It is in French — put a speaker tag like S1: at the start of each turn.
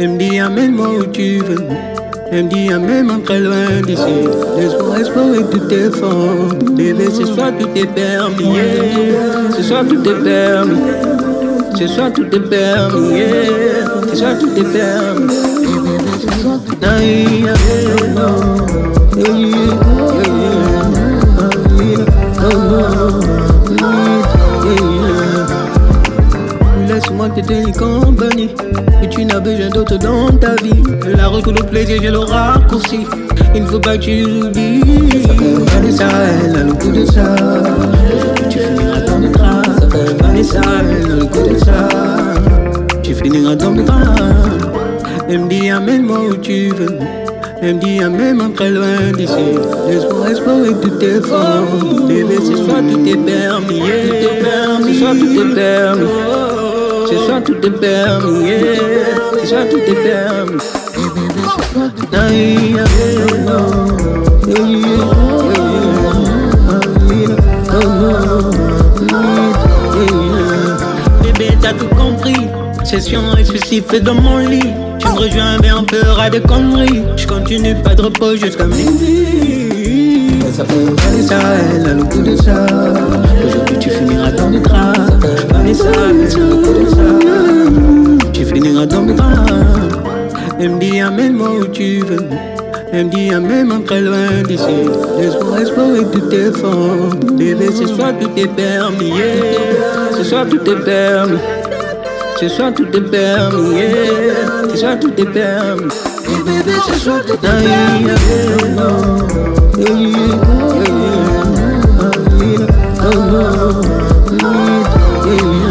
S1: Elle me dit amène-moi où tu veux. Elle me dit amène-moi très loin d'ici. Laisse-moi explorer tous tes formes. Bébé, ce soir tout est permis, yeah. Ce soir tout est permis. Ce soir tout est permis, yeah. Ce soir tout est permis. Laisse-moi te tenir compagnie. Et tu n'as besoin d'autre dans ta vie. La route pour le plaisir, je le raccourci. Il ne faut pas que tu l'oublies. Vanessa, elle a le coup de ça. Tu finiras dans le drap. Vanessa, elle a le coup de ça. Tu finiras dans le drap. Elle me dit amène-moi où tu veux. Elle me dit amène-moi très loin d'ici. Laisse-moi explorer toutes tes formes. Bébé, ce soir tout est permis, yeah. Ce soir tout est permis. Ce soir tout est permis, yeah. Ce soir tout est permis. Bébé, t'as tout compris. Session exclusive dans mon lit. Tu me rejoins mais on fera des conneries. Je continue pas de repos jusqu'à minuit. Elle s'appelle Vanessa, elle a le coup de ça. Aujourd'hui tu finiras dans les draps. Vanessa, elle a le coup de ça. Tu finiras dans les draps. Elle me dit amène-moi où tu veux. Elle me dit amène-moi très loin d'ici. Laisse-moi explorer toutes tes formes. Bébé, ce soir tout est permis, yeah. Ce soir tout est permis. Ce soir tout est permis, yeah. Ce soir tout est permis. Bébé, ce soir tout est permis, yeah.